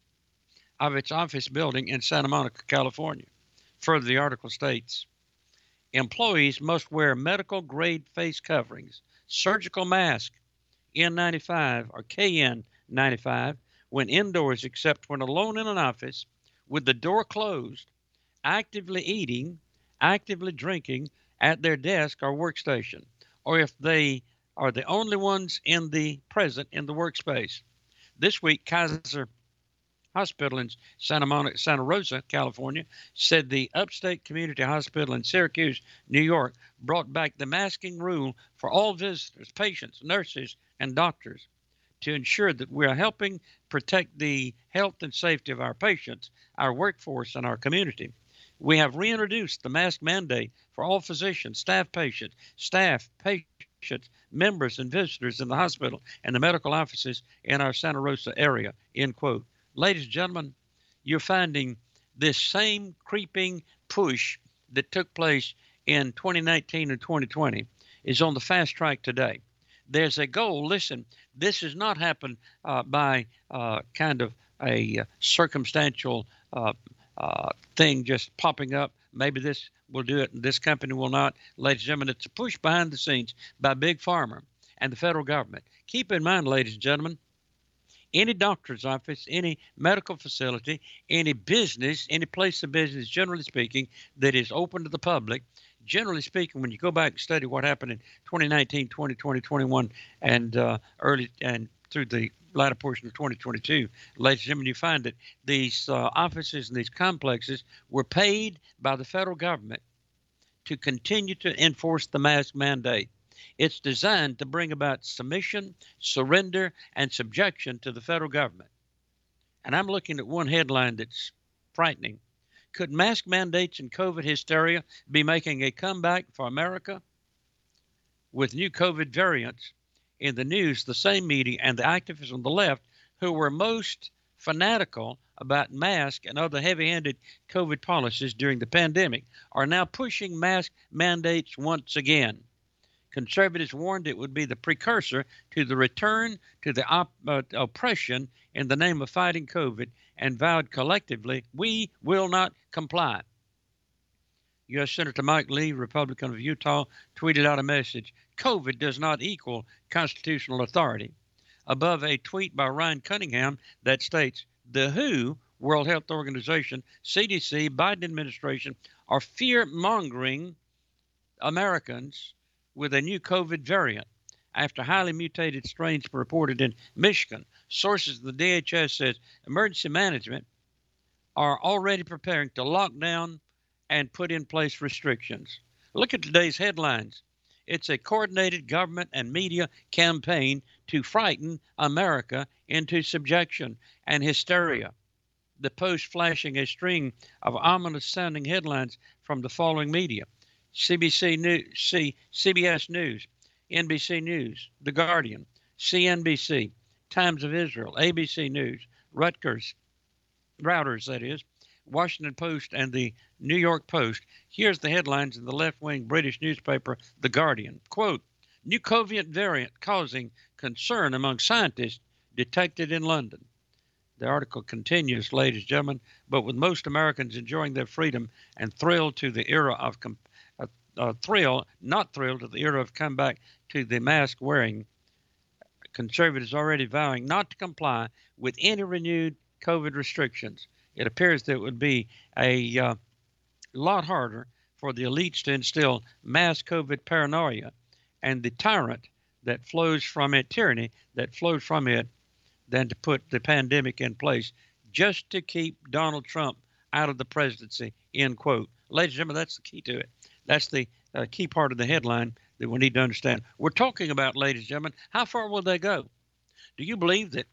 of its office building in Santa Monica, California. Further, the article states, employees must wear medical-grade face coverings, surgical masks, N ninety-five or K N ninety-five, when indoors except when alone in an office, with the door closed, actively eating, actively drinking at their desk or workstation, or if they are the only ones in the present in the workspace. This week, Kaiser Hospital in Santa Monica, Santa Rosa, California, said the Upstate Community Hospital in Syracuse, New York, brought back the masking rule for all visitors, patients, nurses, and doctors to ensure that we are helping protect the health and safety of our patients, our workforce, and our community. We have reintroduced the mask mandate for all physicians, staff patients, staff, patients, members, and visitors in the hospital and the medical offices in our Santa Rosa area, end quote. Ladies and gentlemen, you're finding this same creeping push that took place in twenty nineteen and twenty twenty is on the fast track today. There's a goal. Listen, this has not happened uh, by uh, kind of a uh, circumstantial uh, uh, thing just popping up. Maybe this will do it and this company will not. Ladies and gentlemen, it's a push behind the scenes by Big Pharma and the federal government. Keep in mind, ladies and gentlemen, any doctor's office, any medical facility, any business, any place of business, generally speaking, that is open to the public, generally speaking, when you go back and study what happened in twenty nineteen, twenty twenty, twenty-one, and uh, early and through the latter portion of twenty twenty-two, ladies and gentlemen, you find that these uh, offices and these complexes were paid by the federal government to continue to enforce the mask mandate. It's designed to bring about submission, surrender, and subjection to the federal government. And I'm looking at one headline that's frightening. Could mask mandates and COVID hysteria be making a comeback for America? With new COVID variants in the news, the same media and the activists on the left who were most fanatical about masks and other heavy-handed COVID policies during the pandemic are now pushing mask mandates once again. Conservatives warned it would be the precursor to the return to the op- uh, oppression in the name of fighting COVID and vowed collectively, we will not comply. U S Senator Mike Lee, Republican of Utah, tweeted out a message, COVID does not equal constitutional authority, above a tweet by Ryan Cunningham that states, the W H O, World Health Organization, C D C, Biden administration are fear-mongering Americans with a new COVID variant after highly mutated strains were reported in Michigan. Sources of the D H S says emergency management are already preparing to lock down and put in place restrictions. Look at today's headlines. It's a coordinated government and media campaign to frighten America into subjection and hysteria. The Post flashing a string of ominous-sounding headlines from the following media. C B C News, C, CBS News, N B C News, The Guardian, C N B C, Times of Israel, A B C News, Rutgers, Reuters, that is, Washington Post, and the New York Post. Here's the headlines in the left-wing British newspaper, The Guardian. Quote, new COVID variant causing concern among scientists detected in London. The article continues, ladies and gentlemen, but with most Americans enjoying their freedom and thrilled to the era of com- uh, uh, thrill, not thrilled to the era of comeback to the mask wearing, conservatives already vowing not to comply with any renewed COVID restrictions. It appears that it would be a uh, lot harder for the elites to instill mass COVID paranoia and the tyrant that flows from it, tyranny that flows from it, than to put the pandemic in place just to keep Donald Trump out of the presidency, end quote. Ladies and gentlemen, that's the key to it. That's the uh, key part of the headline that we need to understand. We're talking about, ladies and gentlemen, how far will they go? Do you believe that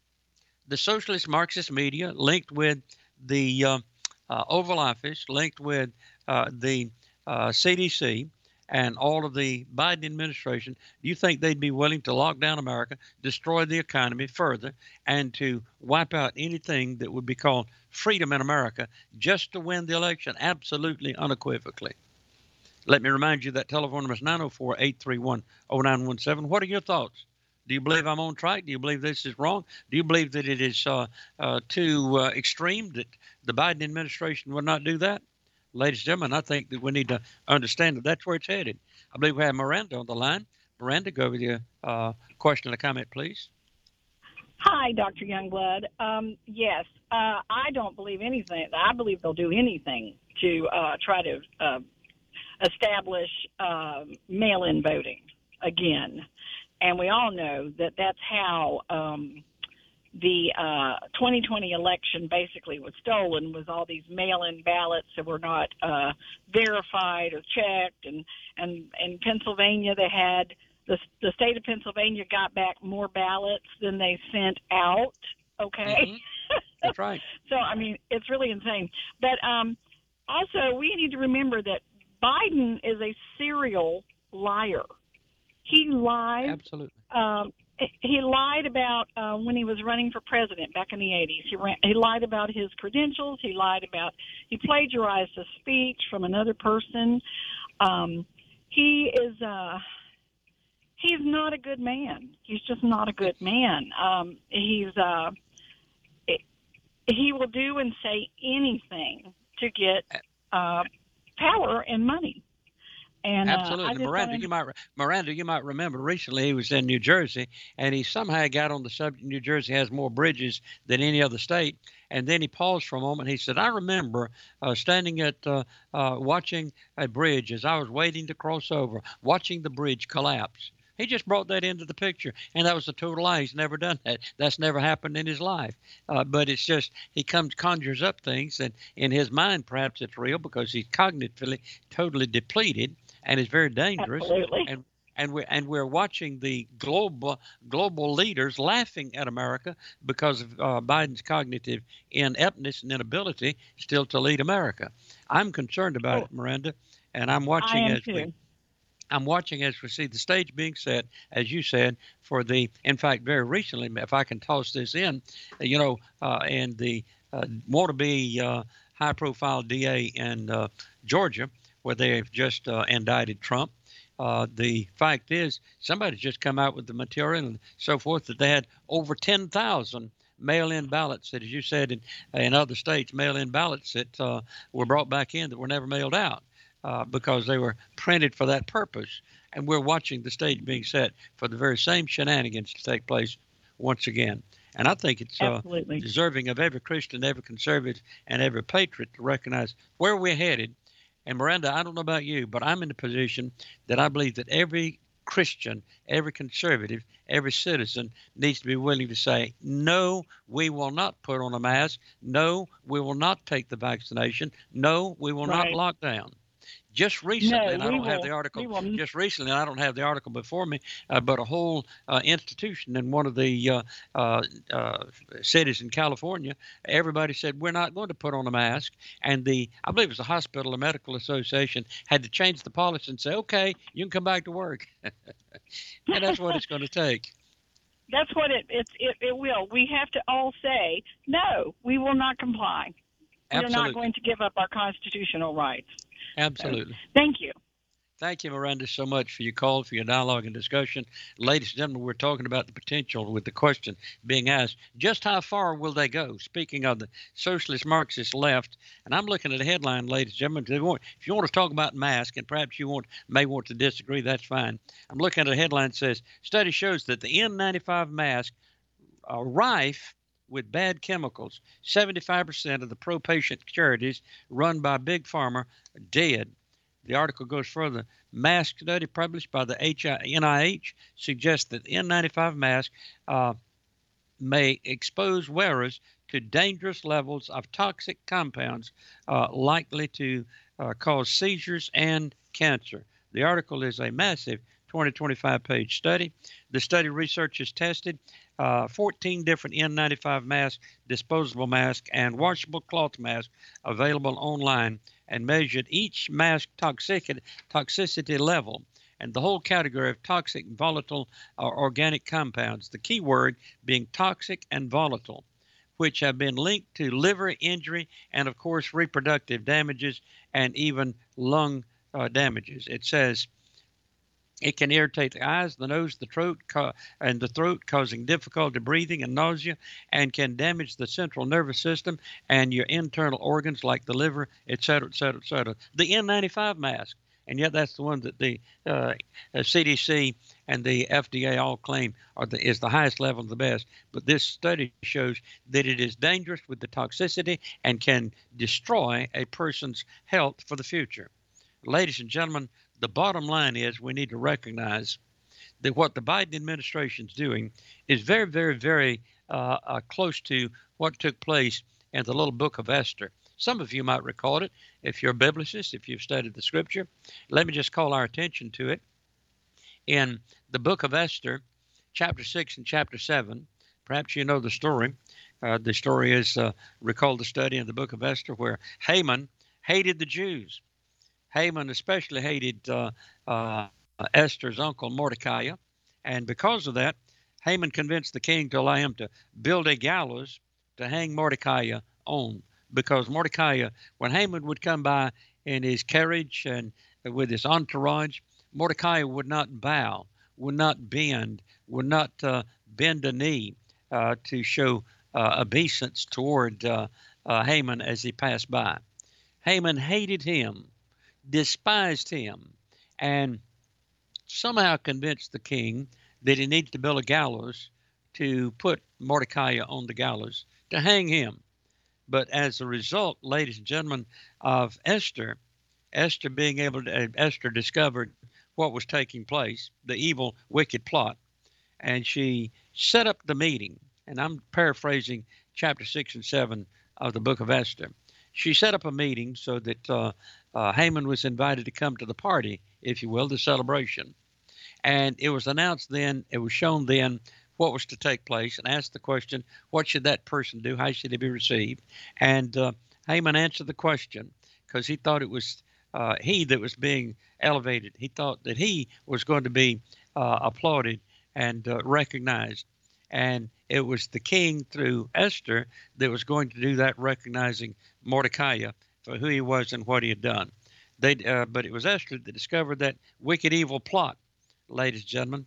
the socialist Marxist media linked with the uh, uh, Oval Office, linked with uh, the uh, C D C, and all of the Biden administration, do you think they'd be willing to lock down America, destroy the economy further, and to wipe out anything that would be called freedom in America just to win the election? Absolutely, unequivocally. Let me remind you that telephone number is nine oh four, eight three one, oh nine one seven. What are your thoughts? Do you believe I'm on track? Do you believe this is wrong? Do you believe that it is uh, uh, too uh, extreme, that the Biden administration will not do that? Ladies and gentlemen, I think that we need to understand that that's where it's headed. I believe we have Miranda on the line. Miranda, go with your uh, question or comment, please. Hi, Doctor Youngblood. Um, yes, uh, I don't believe anything. I believe they'll do anything to uh, try to uh, establish uh, mail-in voting again. And we all know that that's how um, the uh, twenty twenty election basically was stolen, was all these mail-in ballots that were not uh, verified or checked. And, and in Pennsylvania, they had the, the state of Pennsylvania got back more ballots than they sent out. Okay. Mm-hmm. That's right. So, I mean, it's really insane. But um, also, we need to remember that Biden is a serial liar. He lied. Absolutely. Um, he lied about uh, when he was running for president back in the eighties. He, ran, he lied about his credentials. He lied about, he plagiarized a speech from another person. Um, he is, uh, he's not a good man. He's just not a good man. Um, he's, uh, it, he will do and say anything to get uh, power and money. And, Absolutely, uh, Miranda. You might Miranda. You might remember recently he was in New Jersey, and he somehow got on the subject. New Jersey has more bridges than any other state, and then he paused for a moment. He said, "I remember uh, standing at uh, uh, watching a bridge as I was waiting to cross over, watching the bridge collapse." He just brought that into the picture, and that was a total lie. He's never done that. That's never happened in his life. Uh, but it's just he comes conjures up things, and in his mind, perhaps it's real because he's cognitively totally depleted. And it's very dangerous. Absolutely. And and we're and we're watching the global global leaders laughing at America because of uh, Biden's cognitive ineptness and inability still to lead America. I'm concerned about oh, it, Miranda, and I'm watching I am as too. we I'm watching as we see the stage being set, as you said, for the, in fact, very recently, if I can toss this in, you know, uh, and the uh, want-to-be uh, high-profile D A in uh, Georgia, where they have just uh, indicted Trump. Uh, the fact is, somebody's just come out with the material and so forth that they had over ten thousand mail-in ballots that, as you said, in, in other states, mail-in ballots that uh, were brought back in that were never mailed out. Uh, because they were printed for that purpose. And we're watching the stage being set for the very same shenanigans to take place once again. And I think it's uh, deserving of every Christian, every conservative, and every patriot to recognize where we're headed. And Miranda, I don't know about you, but I'm in the position that I believe that every Christian, every conservative, every citizen needs to be willing to say, no, we will not put on a mask. No, we will not take the vaccination. No, we will right. not lock down. Just recently, no, and I don't will, have the article. Just recently, and I don't have the article before me, uh, but a whole uh, institution in one of the uh, uh, uh, cities in California, everybody said we're not going to put on a mask, and the I believe it was the Hospital and Medical Association had to change the policy and say, okay, you can come back to work, and that's what it's going to take. That's what it it, it it will. We have to all say no. We will not comply. Absolutely. We're not going to give up our constitutional rights. Absolutely. So, thank you. Thank you, Miranda, so much for your call, for your dialogue and discussion. Ladies and gentlemen, we're talking about the potential with the question being asked, just how far will they go? Speaking of the socialist Marxist left, and I'm looking at a headline, ladies and gentlemen. If you want to talk about masks, and perhaps you want may want to disagree, that's fine. I'm looking at a headline that says, study shows that the N ninety-five mask are rife with bad chemicals. seventy-five percent of the pro-patient charities run by Big Pharma are dead. The article goes further. Mask study published by the N I H suggests that the N ninety-five mask uh, may expose wearers to dangerous levels of toxic compounds uh, likely to uh, cause seizures and cancer. The article is a massive twenty, twenty-five page study. The study researchers tested uh, fourteen different N ninety-five masks, disposable masks, and washable cloth masks available online and measured each mask toxicity, toxicity level and the whole category of toxic, volatile, or organic compounds, the key word being toxic and volatile, which have been linked to liver injury and, of course, reproductive damages and even lung uh, damages. It says, it can irritate the eyes, the nose, the throat, and the throat, causing difficulty breathing and nausea, and can damage the central nervous system and your internal organs like the liver, et cetera, et cetera, et cetera. The N ninety-five mask, and yet that's the one that the uh, C D C and the F D A all claim are the, is the highest level, the best. But this study shows that it is dangerous with the toxicity and can destroy a person's health for the future. Ladies and gentlemen, the bottom line is we need to recognize that what the Biden administration is doing is very, very, very uh, uh, close to what took place in the little book of Esther. Some of you might recall it if you're a biblicist, if you've studied the scripture. Let me just call our attention to it. In the book of Esther, chapter six and chapter seven, perhaps you know the story. Uh, the story is, uh, recall the study in the book of Esther where Haman hated the Jews. Haman especially hated uh, uh, Esther's uncle Mordecai, and because of that, Haman convinced the king to allow him to build a gallows to hang Mordecai on, because Mordecai, when Haman would come by in his carriage and with his entourage, Mordecai would not bow, would not bend, would not uh, bend a knee uh, to show uh, obeisance toward uh, uh, Haman as he passed by. Haman hated him, despised him, and somehow convinced the king that he needed to build a gallows to put Mordecai on the gallows, to hang him. But as a result, ladies and gentlemen, of Esther, Esther being able to, uh, Esther discovered what was taking place, the evil, wicked plot, and she set up the meeting. And I'm paraphrasing chapter six and seven of the book of Esther. She set up a meeting so that uh, uh, Haman was invited to come to the party, if you will, the celebration. And it was announced then, it was shown then what was to take place, and asked the question, what should that person do? How should he be received? And uh, Haman answered the question because he thought it was uh, he that was being elevated. He thought that he was going to be uh, applauded and uh, recognized. And it was the king through Esther that was going to do that, recognizing Mordecai for who he was and what he had done. They, uh, but it was Esther that discovered that wicked, evil plot, ladies and gentlemen.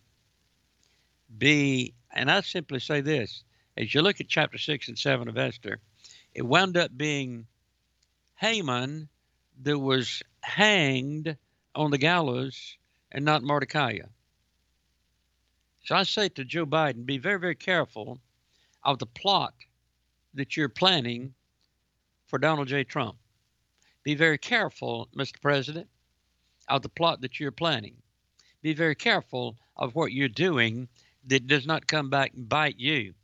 Be, and I simply say this, as you look at chapter six and seven of Esther, it wound up being Haman that was hanged on the gallows and not Mordecai. So I say to Joe Biden, be very, very careful of the plot that you're planning for Donald J. Trump. Be very careful, Mister President, of the plot that you're planning. Be very careful of what you're doing that does not come back and bite you.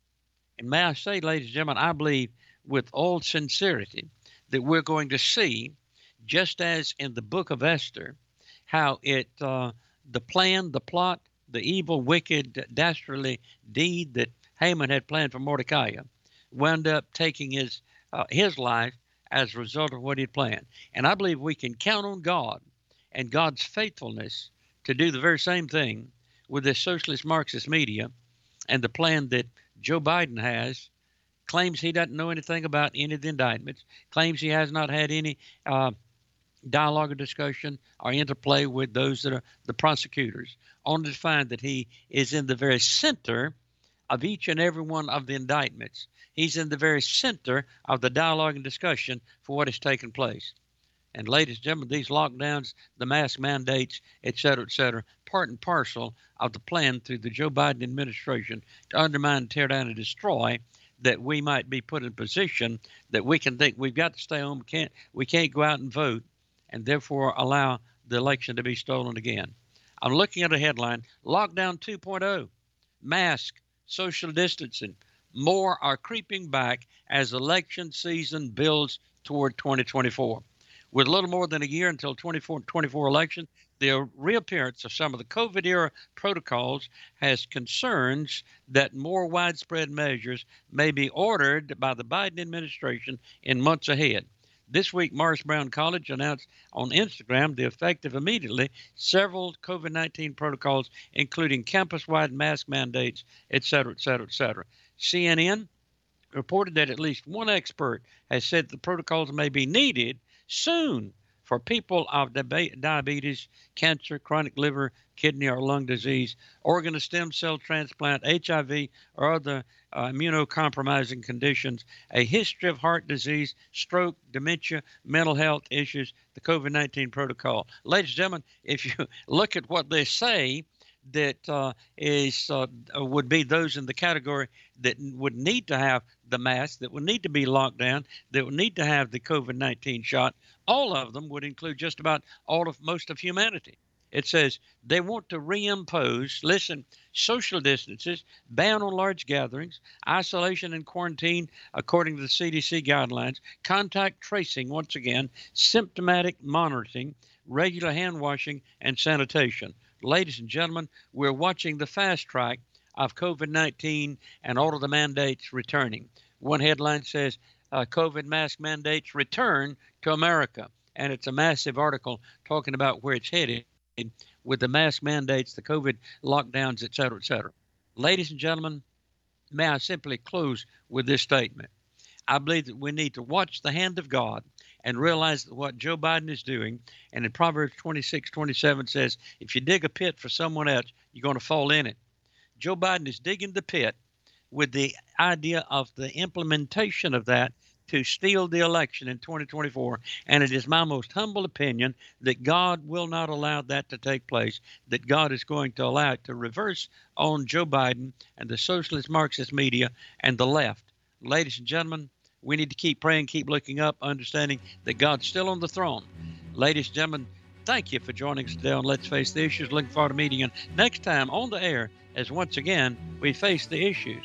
And may I say, ladies and gentlemen, I believe with all sincerity that we're going to see, just as in the book of Esther, how it, uh, the plan, the plot, the evil, wicked, dastardly deed that Haman had planned for Mordecai wound up taking his uh, his life as a result of what he had planned. And I believe we can count on God and God's faithfulness to do the very same thing with this socialist Marxist media and the plan that Joe Biden has. Claims he doesn't know anything about any of the indictments, claims he has not had any uh, dialogue or discussion or interplay with those that are the prosecutors, only to find that he is in the very center of each and every one of the indictments. He's in the very center of the dialogue and discussion for what has taken place. And ladies and gentlemen, these lockdowns, the mask mandates, et cetera, et cetera, part and parcel of the plan through the Joe Biden administration to undermine, tear down, and destroy, that we might be put in a position that we can think we've got to stay home, we can't, we can't go out and vote, and therefore allow the election to be stolen again. I'm looking at a headline, Lockdown two point oh, mask, social distancing. More are creeping back as election season builds toward twenty twenty-four. With a little more than a year until twenty twenty-four election, the reappearance of some of the COVID-era protocols has concerns that more widespread measures may be ordered by the Biden administration in months ahead. This week, Morris Brown College announced on Instagram the effective immediately several COVID nineteen protocols, including campus-wide mask mandates, et cetera, et cetera, et cetera. C N N reported that at least one expert has said the protocols may be needed soon for people of diabetes, cancer, chronic liver, kidney, or lung disease, organ or stem cell transplant, H I V, or other uh, immunocompromising conditions, a history of heart disease, stroke, dementia, mental health issues, the COVID nineteen protocol. Ladies and gentlemen, if you look at what they say, that uh, is uh, would be those in the category that would need to have the mask, that would need to be locked down, that would need to have the COVID nineteen shot. All of them would include just about all of most of humanity. It says they want to reimpose, listen, social distances, ban on large gatherings, isolation and quarantine according to the C D C guidelines, contact tracing, once again, symptomatic monitoring, regular hand washing, and sanitation. Ladies and gentlemen, we're watching the fast track of COVID nineteen and all of the mandates returning. One headline says, uh, COVID mask mandates return to America. And it's a massive article talking about where it's headed with the mask mandates, the COVID lockdowns, et cetera, et cetera. Ladies and gentlemen, may I simply close with this statement. I believe that we need to watch the hand of God and realize that what Joe Biden is doing, and in Proverbs twenty-six twenty-seven says, if you dig a pit for someone else, you're going to fall in it. Joe Biden is digging the pit with the idea of the implementation of that to steal the election in twenty twenty-four. And it is my most humble opinion that God will not allow that to take place, that God is going to allow it to reverse on Joe Biden and the socialist Marxist media and the left. Ladies and gentlemen, we need to keep praying, keep looking up, understanding that God's still on the throne. Ladies and gentlemen, thank you for joining us today on Let's Face the Issues. Looking forward to meeting you next time on the air as once again we face the issues.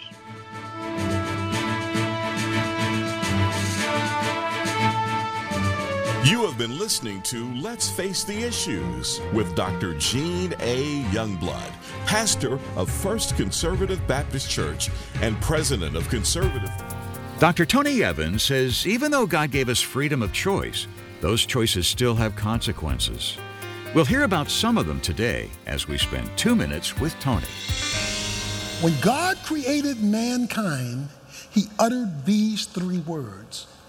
You have been listening to Let's Face the Issues with Doctor Gene A. Youngblood, pastor of First Conservative Baptist Church and president of Conservative. Doctor Tony Evans says even though God gave us freedom of choice, those choices still have consequences. We'll hear about some of them today as we spend two minutes with Tony. When God created mankind, he uttered these three words: